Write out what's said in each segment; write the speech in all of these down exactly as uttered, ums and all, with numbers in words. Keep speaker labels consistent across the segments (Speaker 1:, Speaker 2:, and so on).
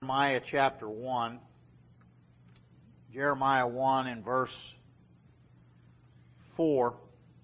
Speaker 1: Jeremiah chapter one. Jeremiah one and verse four.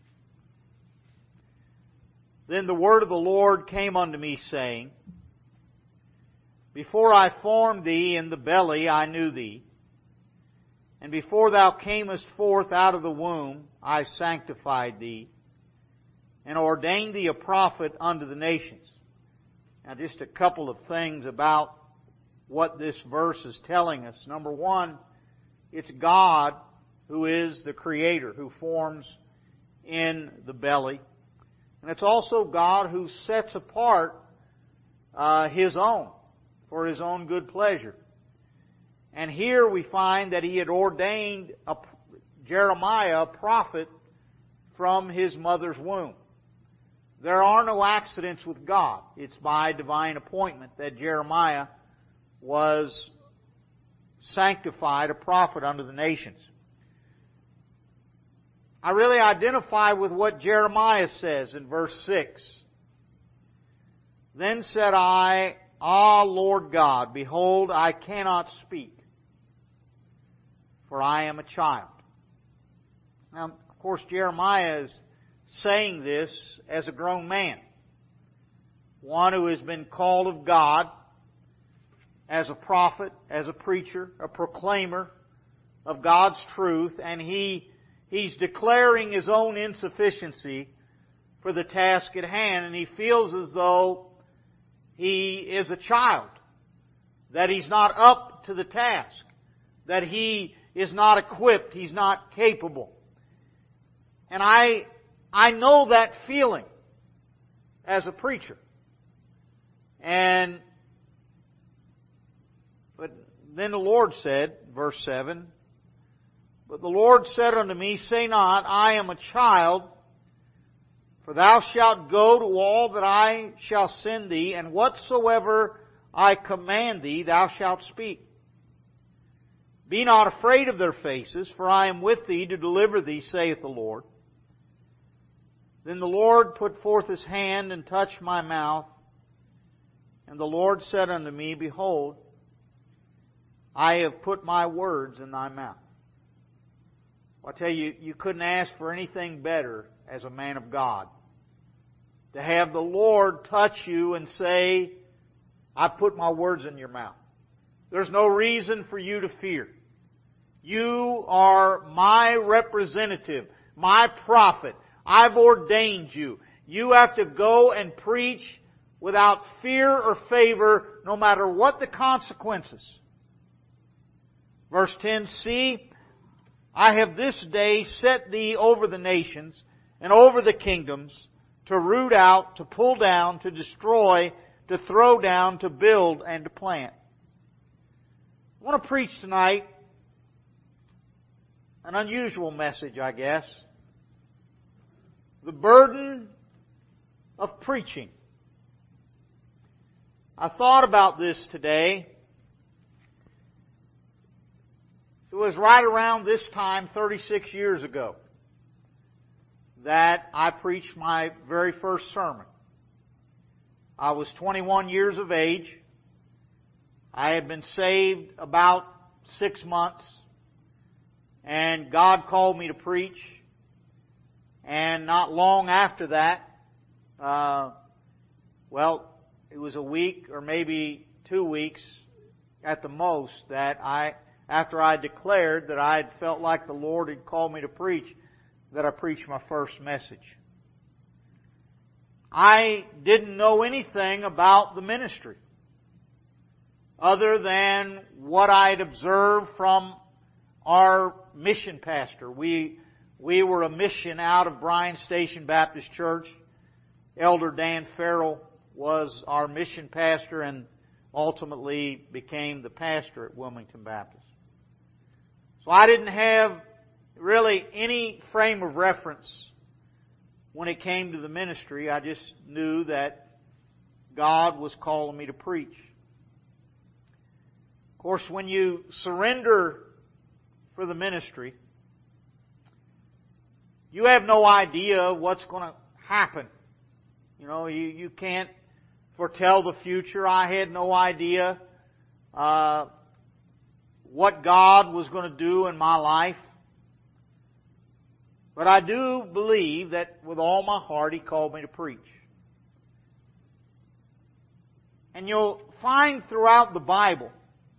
Speaker 1: Then the word of the Lord came unto me, saying, Before I formed thee in the belly I knew thee, and before thou camest forth out of the womb I sanctified thee, and ordained thee a prophet unto the nations. Now just a couple of things about what this verse is telling us. Number one, it's God who is the Creator, who forms in the belly. And it's also God who sets apart uh, His own for His own good pleasure. And here we find that He had ordained a, Jeremiah a prophet from his mother's womb. There are no accidents with God. It's by divine appointment that Jeremiah was sanctified a prophet unto the nations. I really identify with what Jeremiah says in verse six. Then said I, Ah, Lord God, behold, I cannot speak, for I am a child. Now, of course, Jeremiah is saying this as a grown man, one who has been called of God as a prophet, as a preacher, a proclaimer of God's truth, and he he's declaring his own insufficiency for the task at hand, and he feels as though he is a child, that he's not up to the task, that he is not equipped, he's not capable. And I I know that feeling as a preacher. And But then the Lord said, verse seven, But the Lord said unto me, Say not, I am a child, for thou shalt go to all that I shall send thee, and whatsoever I command thee, thou shalt speak. Be not afraid of their faces, for I am with thee to deliver thee, saith the Lord. Then the Lord put forth His hand and touched my mouth, and the Lord said unto me, Behold, I have put my words in thy mouth. Well, I tell you, you couldn't ask for anything better as a man of God. To have the Lord touch you and say, I put my words in your mouth. There's no reason for you to fear. You are my representative, my prophet. I've ordained you. You have to go and preach without fear or favor, no matter what the consequences. Verse ten, See, I have this day set thee over the nations and over the kingdoms, to root out, to pull down, to destroy, to throw down, to build, and to plant. I want to preach tonight an unusual message, I guess. The burden of preaching. I thought about this today. It was right around this time, thirty-six years ago, that I preached my very first sermon. I was twenty-one years of age. I had been saved about six months, and God called me to preach. And not long after that, uh, well, it was a week or maybe two weeks at the most that I, after I declared that I had felt like the Lord had called me to preach, that I preached my first message. I didn't know anything about the ministry other than what I had observed from our mission pastor. We we were a mission out of Bryan Station Baptist Church. Elder Dan Farrell was our mission pastor and ultimately became the pastor at Wilmington Baptist. So I didn't have really any frame of reference when it came to the ministry. I just knew that God was calling me to preach. Of course, when you surrender for the ministry, you have no idea what's going to happen. You know, you, you can't foretell the future. I had no idea uh, what God was going to do in my life. But I do believe that with all my heart He called me to preach. And you'll find throughout the Bible,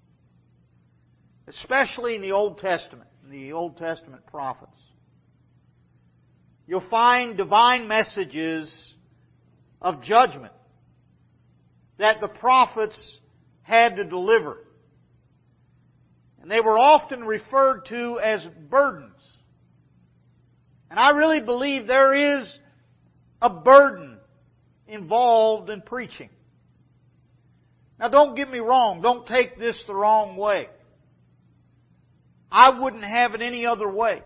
Speaker 1: especially in the Old Testament, in the Old Testament prophets, you'll find divine messages of judgment that the prophets had to deliver. And they were often referred to as burdens. And I really believe there is a burden involved in preaching. Now don't get me wrong, don't take this the wrong way. I wouldn't have it any other way.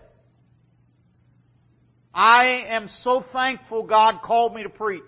Speaker 1: I am so thankful God called me to preach.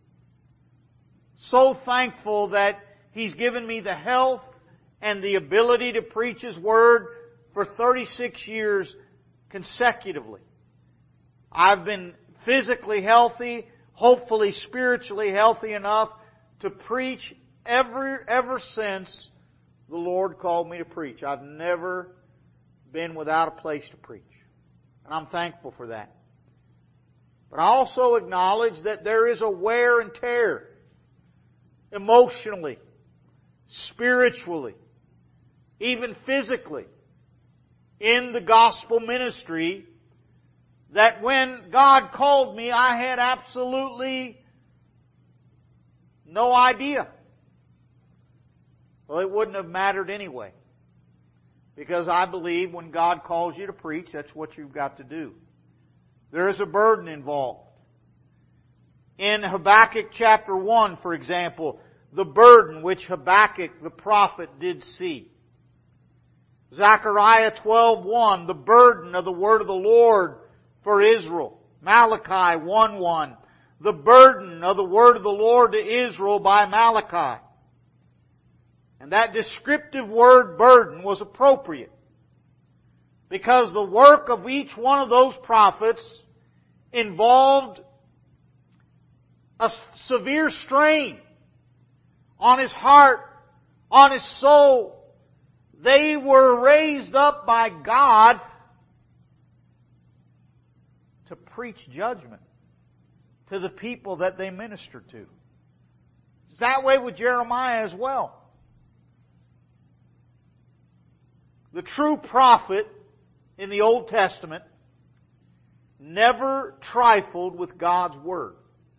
Speaker 1: So thankful that He's given me the health and the ability to preach His Word for thirty-six years consecutively. I've been physically healthy, hopefully spiritually healthy enough to preach ever, ever since the Lord called me to preach. I've never been without a place to preach. And I'm thankful for that. But I also acknowledge that there is a wear and tear emotionally, spiritually, even physically in the gospel ministry, that when God called me, I had absolutely no idea. Well, it wouldn't have mattered anyway. Because I believe when God calls you to preach, that's what you've got to do. There is a burden involved. In Habakkuk chapter one, for example, the burden which Habakkuk the prophet did see. Zechariah twelve one, the burden of the word of the Lord for Israel. Malachi one one, the burden of the word of the Lord to Israel by Malachi. And that descriptive word burden was appropriate, because the work of each one of those prophets involved a severe strain on his heart, on his soul. They were raised up by God to preach judgment to the people that they ministered to. It's that way with Jeremiah as well. The true prophet in the Old Testament never trifled with God's Word.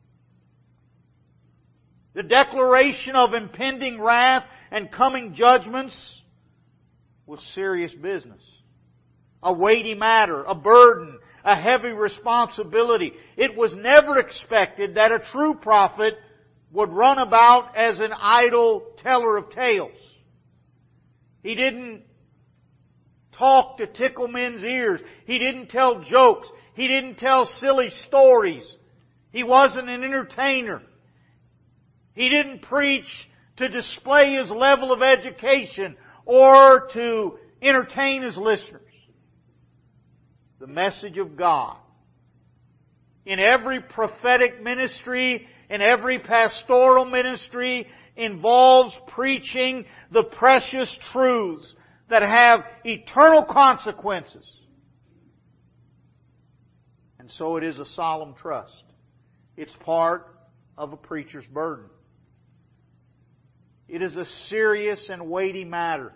Speaker 1: The declaration of impending wrath and coming judgments was serious business. A weighty matter, a burden, a heavy responsibility. It was never expected that a true prophet would run about as an idle teller of tales. He didn't talk to tickle men's ears. He didn't tell jokes. He didn't tell silly stories. He wasn't an entertainer. He didn't preach to display his level of education or to entertain his listeners. The message of God in every prophetic ministry, in every pastoral ministry, involves preaching the precious truths that have eternal consequences. And so it is a solemn trust. It's part of a preacher's burden. It is a serious and weighty matter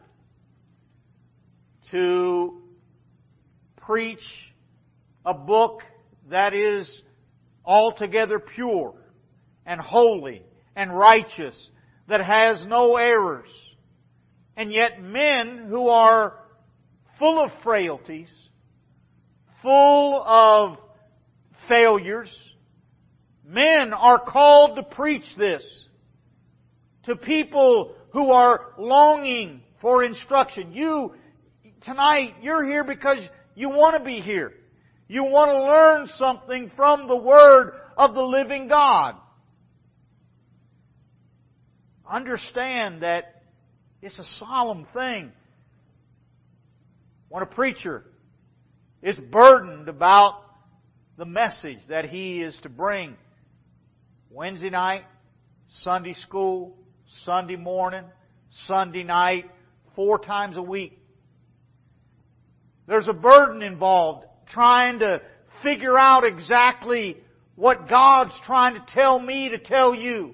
Speaker 1: to preach a book that is altogether pure and holy and righteous, that has no errors. And yet men who are full of frailties, full of failures, men are called to preach this to people who are longing for instruction. You, tonight, you're here because you want to be here. You want to learn something from the Word of the living God. Understand that it's a solemn thing when a preacher is burdened about the message that he is to bring. Wednesday night, Sunday school, Sunday morning, Sunday night, four times a week. There's a burden involved trying to figure out exactly what God's trying to tell me to tell you.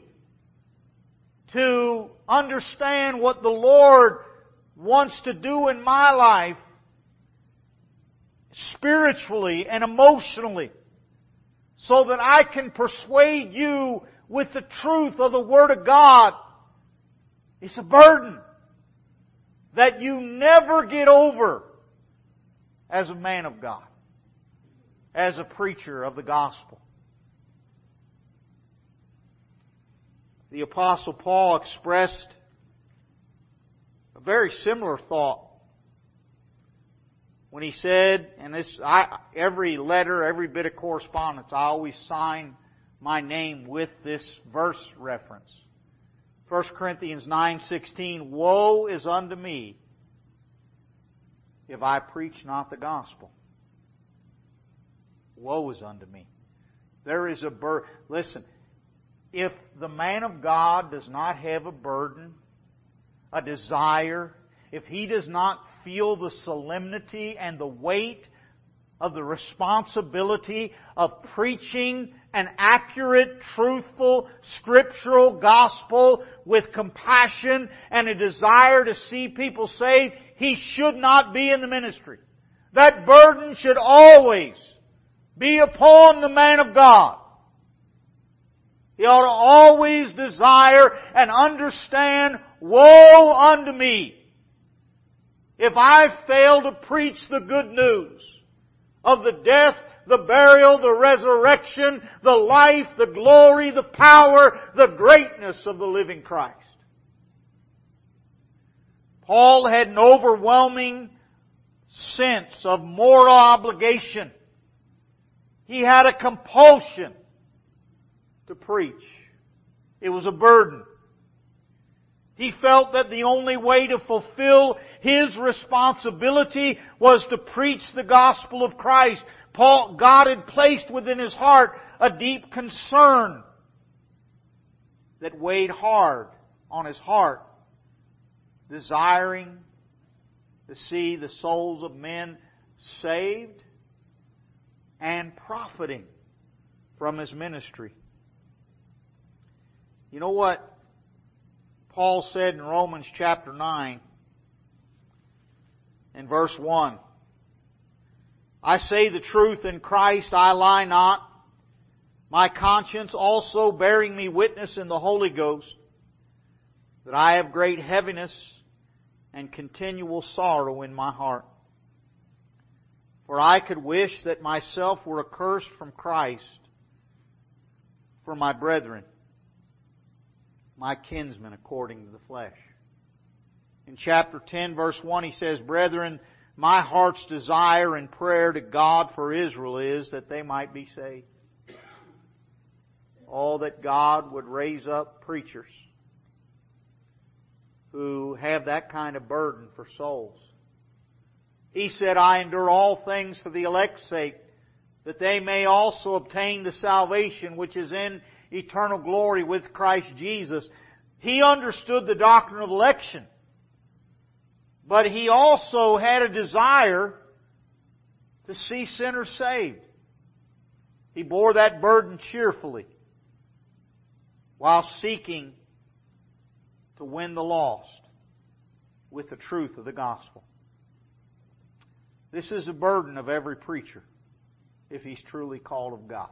Speaker 1: To understand what the Lord wants to do in my life spiritually and emotionally, so that I can persuade you with the truth of the Word of God. It's a burden that you never get over as a man of God, as a preacher of the gospel. The Apostle Paul expressed a very similar thought when he said, and this, I, every letter, every bit of correspondence, I always sign my name with this verse reference. First Corinthians nine sixteen, woe is unto me if I preach not the gospel. Woe is unto me. There is a burden. Listen, if the man of God does not have a burden, a desire, if he does not feel the solemnity and the weight of the responsibility of preaching an accurate, truthful, scriptural gospel with compassion and a desire to see people saved, he should not be in the ministry. That burden should always be upon the man of God. He ought to always desire and understand, woe unto me if I fail to preach the good news of the death, the burial, the resurrection, the life, the glory, the power, the greatness of the living Christ. Paul had an overwhelming sense of moral obligation. He had a compulsion to preach. It was a burden. He felt that the only way to fulfill his responsibility was to preach the gospel of Christ. Paul, God had placed within his heart a deep concern that weighed hard on his heart, desiring to see the souls of men saved and profiting from his ministry. You know what Paul said in Romans chapter nine and verse one? I say the truth in Christ, I lie not. My conscience also bearing me witness in the Holy Ghost, that I have great heaviness and continual sorrow in my heart. For I could wish that myself were accursed from Christ for my brethren, my kinsmen according to the flesh. In chapter ten, verse one, he says, Brethren, my heart's desire and prayer to God for Israel is that they might be saved. Oh, that God would raise up preachers who have that kind of burden for souls. He said, I endure all things for the elect's sake, that they may also obtain the salvation which is in eternal glory with Christ Jesus. He understood the doctrine of election, but he also had a desire to see sinners saved. He bore that burden cheerfully while seeking to win the lost with the truth of the gospel. This is a burden of every preacher if he's truly called of God.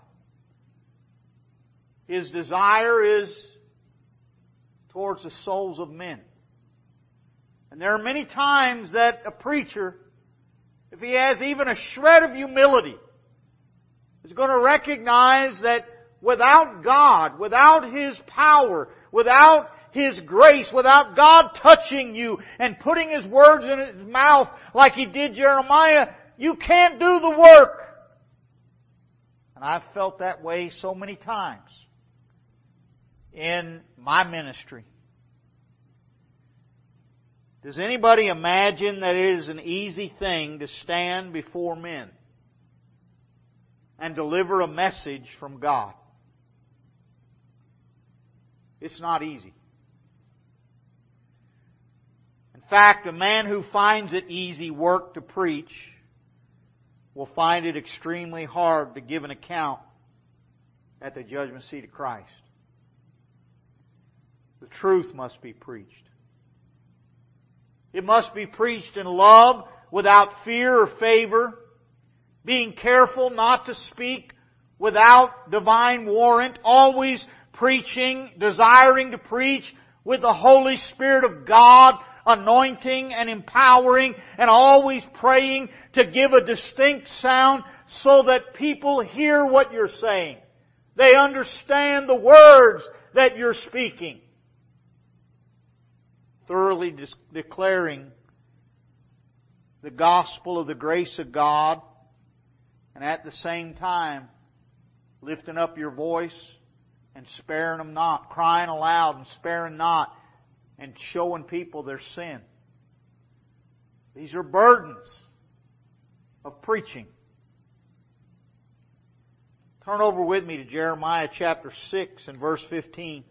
Speaker 1: His desire is towards the souls of men. And there are many times that a preacher, if he has even a shred of humility, is going to recognize that without God, without His power, without His grace, without God touching you and putting His words in His mouth like He did Jeremiah, you can't do the work. And I've felt that way so many times in my ministry. Does anybody imagine that it is an easy thing to stand before men and deliver a message from God? It's not easy. In fact, a man who finds it easy work to preach will find it extremely hard to give an account at the judgment seat of Christ. The truth must be preached. It must be preached in love, without fear or favor, being careful not to speak without divine warrant, always preaching, desiring to preach with the Holy Spirit of God anointing and empowering, and always praying to give a distinct sound so that people hear what you're saying. They understand the words that you're speaking. Thoroughly de- declaring the gospel of the grace of God, and at the same time lifting up your voice and sparing them not, crying aloud and sparing not, and showing people their sin. These are burdens of preaching. Turn over with me to Jeremiah chapter six and verse fifteen.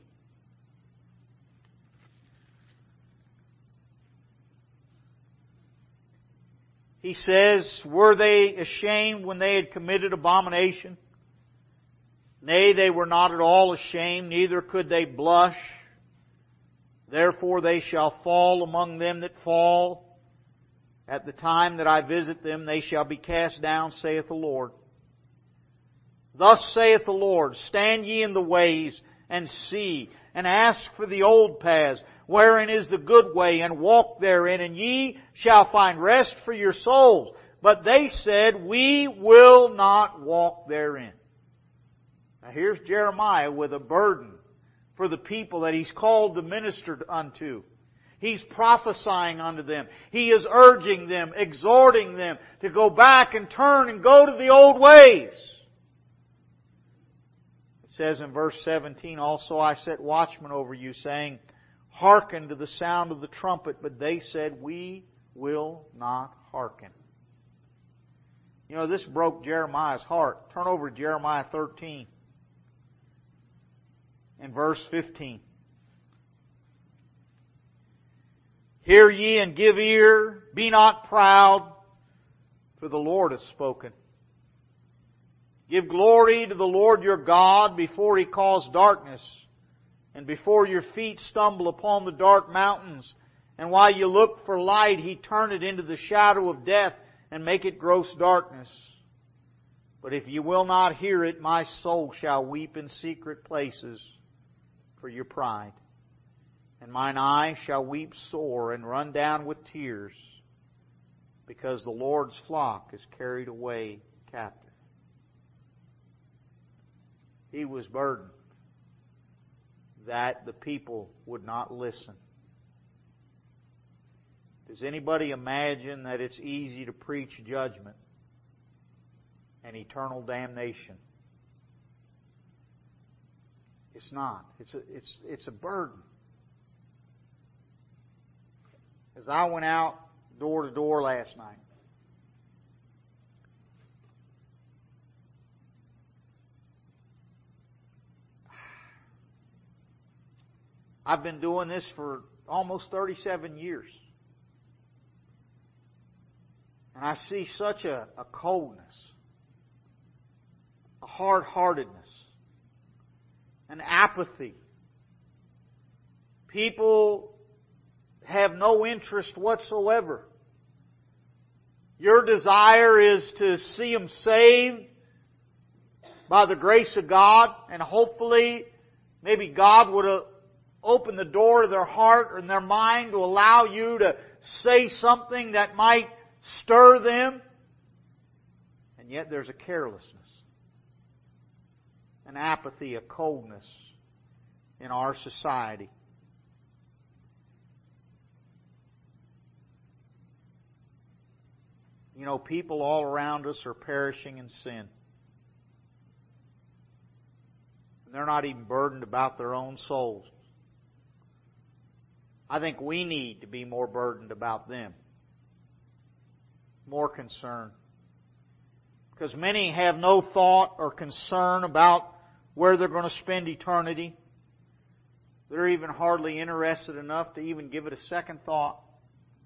Speaker 1: He says, "Were they ashamed when they had committed abomination? Nay, they were not at all ashamed, neither could they blush. Therefore they shall fall among them that fall. At the time that I visit them, they shall be cast down, saith the Lord. Thus saith the Lord, stand ye in the ways, and see, and ask for the old paths, wherein is the good way, and walk therein, and ye shall find rest for your souls. But they said, we will not walk therein." Now here's Jeremiah with a burden for the people that he's called to minister unto. He's prophesying unto them. He is urging them, exhorting them to go back and turn and go to the old ways. It says in verse seventeen, "Also I set watchmen over you, saying, hearken to the sound of the trumpet. But they said, we will not hearken." You know, this broke Jeremiah's heart. Turn over to Jeremiah thirteen and verse fifteen. "Hear ye and give ear, be not proud, for the Lord hath spoken. Give glory to the Lord your God before He cause darkness, and before your feet stumble upon the dark mountains. And while you look for light, He turn it into the shadow of death, and make it gross darkness. But if you will not hear it, my soul shall weep in secret places for your pride. And mine eye shall weep sore and run down with tears, because the Lord's flock is carried away captive." He was burdened that the people would not listen. Does anybody imagine that it's easy to preach judgment and eternal damnation? It's not. It's a, it's, it's a burden. As I went out door to door last night, I've been doing this for almost thirty-seven years. And I see such a, a coldness, a hard-heartedness, an apathy. People have no interest whatsoever. Your desire is to see them saved by the grace of God, and hopefully maybe God would have opened the door of their heart and their mind to allow you to say something that might stir them. And yet there's a carelessness, an apathy, a coldness in our society. You know, people all around us are perishing in sin. And they're not even burdened about their own souls. I think we need to be more burdened about them. More concerned. Because many have no thought or concern about where they're going to spend eternity. They're even hardly interested enough to even give it a second thought.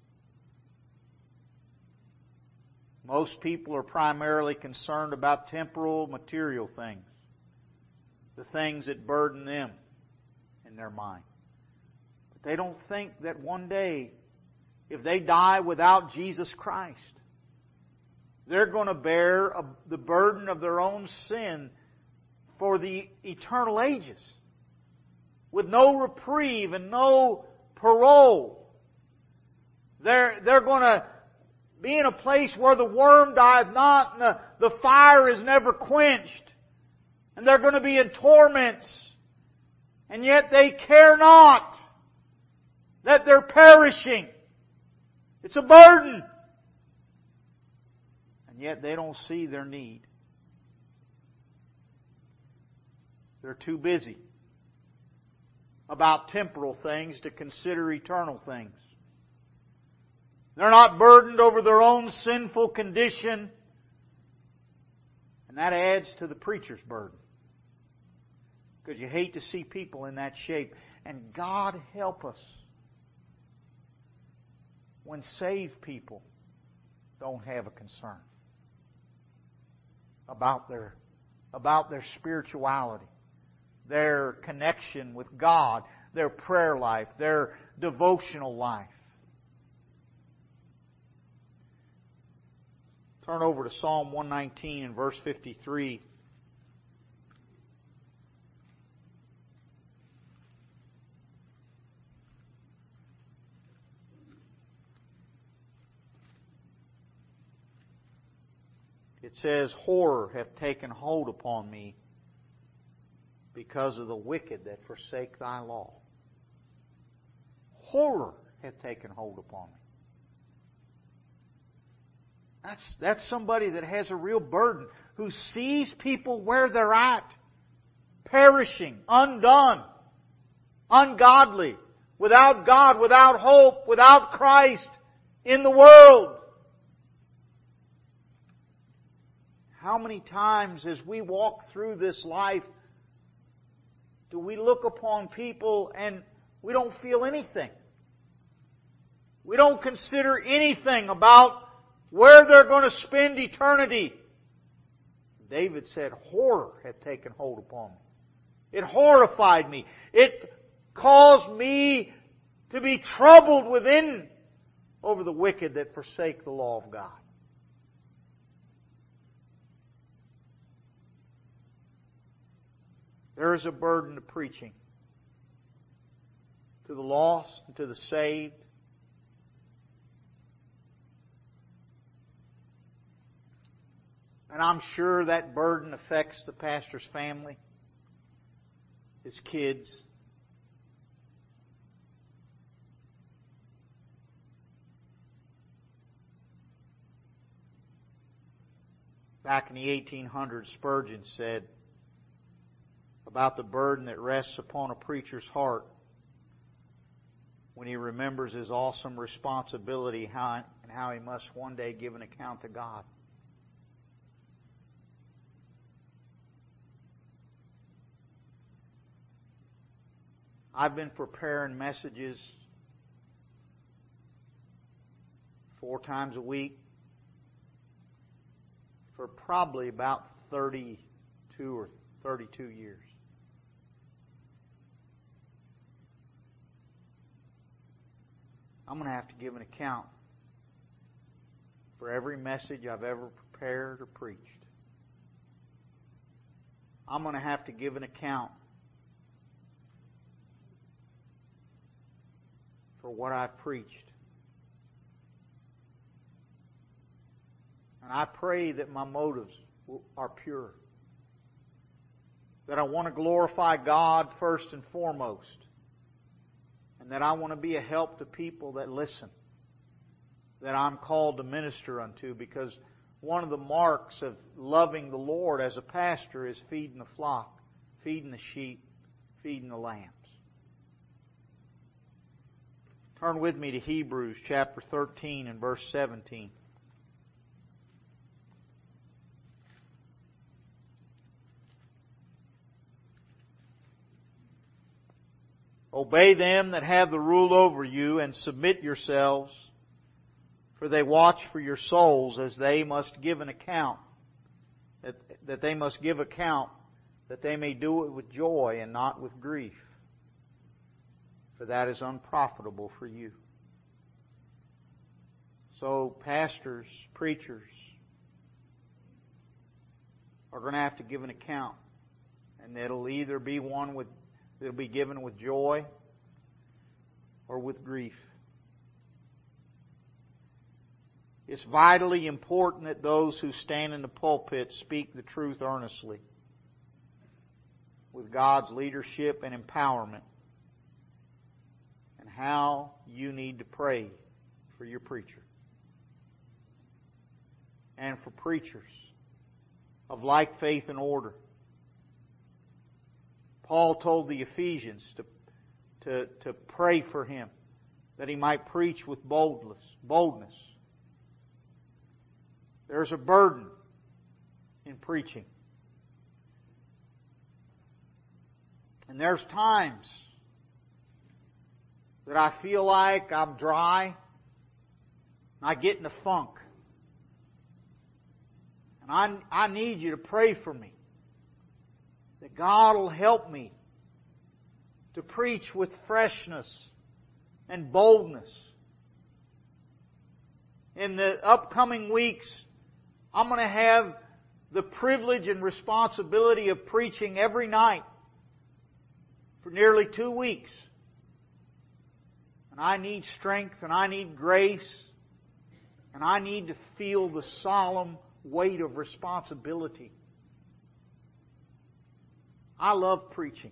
Speaker 1: Most people are primarily concerned about temporal, material things. The things that burden them in their mind. But they don't think that one day, if they die without Jesus Christ, they're going to bear a, the burden of their own sin for the eternal ages, with no reprieve and no parole. They're, they're going to be in a place where the worm dieth not and the, the fire is never quenched. And they're going to be in torments. And yet they care not that they're perishing. It's a burden. And yet they don't see their need. They're too busy about temporal things to consider eternal things. They're not burdened over their own sinful condition. And that adds to the preacher's burden. Because you hate to see people in that shape. And God help us when saved people don't have a concern about their, about their spirituality, their connection with God, their prayer life, their devotional life. Turn over to Psalm one nineteen and verse fifty-three. It says, "Horror hath taken hold upon me because of the wicked that forsake thy law." Horror hath taken hold upon me. That's, that's somebody that has a real burden, who sees people where they're at, perishing, undone, ungodly, without God, without hope, without Christ in the world. How many times as we walk through this life do we look upon people and we don't feel anything? We don't consider anything about where they're going to spend eternity. David said, "Horror hath taken hold upon me." It horrified me. It caused me to be troubled within over the wicked that forsake the law of God. There is a burden to preaching to the lost and to the saved. And I'm sure that burden affects the pastor's family, his kids. Back in the eighteen hundreds, Spurgeon said about the burden that rests upon a preacher's heart when he remembers his awesome responsibility how, and how he must one day give an account to God. I've been preparing messages four times a week for probably about thirty-two or thirty-two years. I'm going to have to give an account for every message I've ever prepared or preached. I'm going to have to give an account for what I've preached. And I pray that my motives are pure. That I want to glorify God first and foremost. And that I want to be a help to people that listen. That I'm called to minister unto. Because one of the marks of loving the Lord as a pastor is feeding the flock, feeding the sheep, feeding the lambs. Turn with me to Hebrews chapter thirteen and verse seventeen. Obey them that have the rule over you, and submit yourselves, For they watch for your souls, as they must give an account, that, that they must give account, that they may do it with joy and not with grief. For that is unprofitable for you. So pastors, preachers are going to have to give an account. And it'll either be one with, it'll be given with joy or with grief. It's vitally important that those who stand in the pulpit speak the truth earnestly, with God's leadership and empowerment, and how you need to pray for your preacher. And for preachers of like faith and order. Paul told the Ephesians to, to, to pray for him, that he might preach with boldness, boldness. There's a burden in preaching. And there's times that I feel like I'm dry, and I get in a funk. And I, I need you to pray for me, that God will help me to preach with freshness and boldness. In the upcoming weeks, I'm going to have the privilege and responsibility of preaching every night for nearly two weeks. And I need strength and I need grace and I need to feel the solemn weight of responsibility. I love preaching.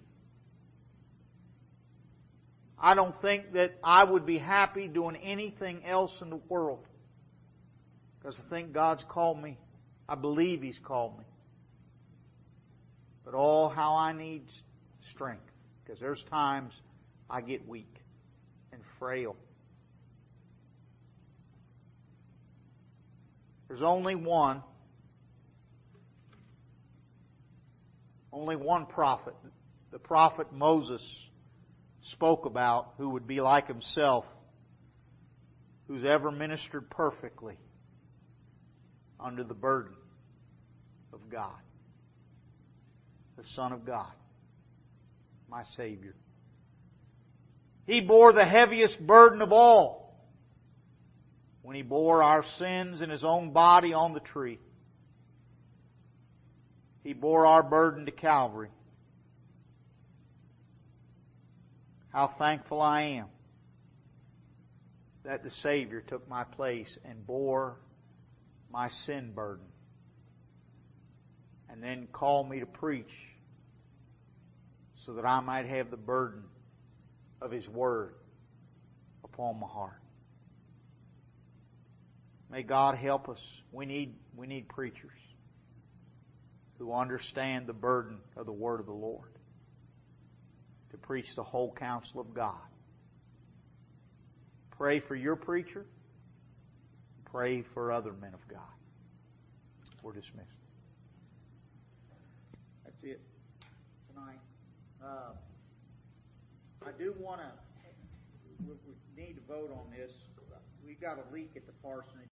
Speaker 1: I don't think that I would be happy doing anything else in the world. Because I think God's called me. I believe He's called me. But oh, how I need strength. Because there's times I get weak and frail. There's only one. Only one prophet. The prophet Moses spoke about, who would be like himself, who's ever ministered perfectly under the burden of God. The Son of God. My Savior. He bore the heaviest burden of all when He bore our sins in His own body on the tree. He bore our burden to Calvary. How thankful I am that the Savior took my place and bore my sin burden. And then called me to preach so that I might have the burden of His Word upon my heart. May God help us. We need, we need preachers who understand the burden of the Word of the Lord to preach the whole counsel of God. Pray for your preacher. Pray for other men of God. We're dismissed. That's it tonight. Uh, I do want to, we, we need to vote on this. We've got a leak at the parsonage.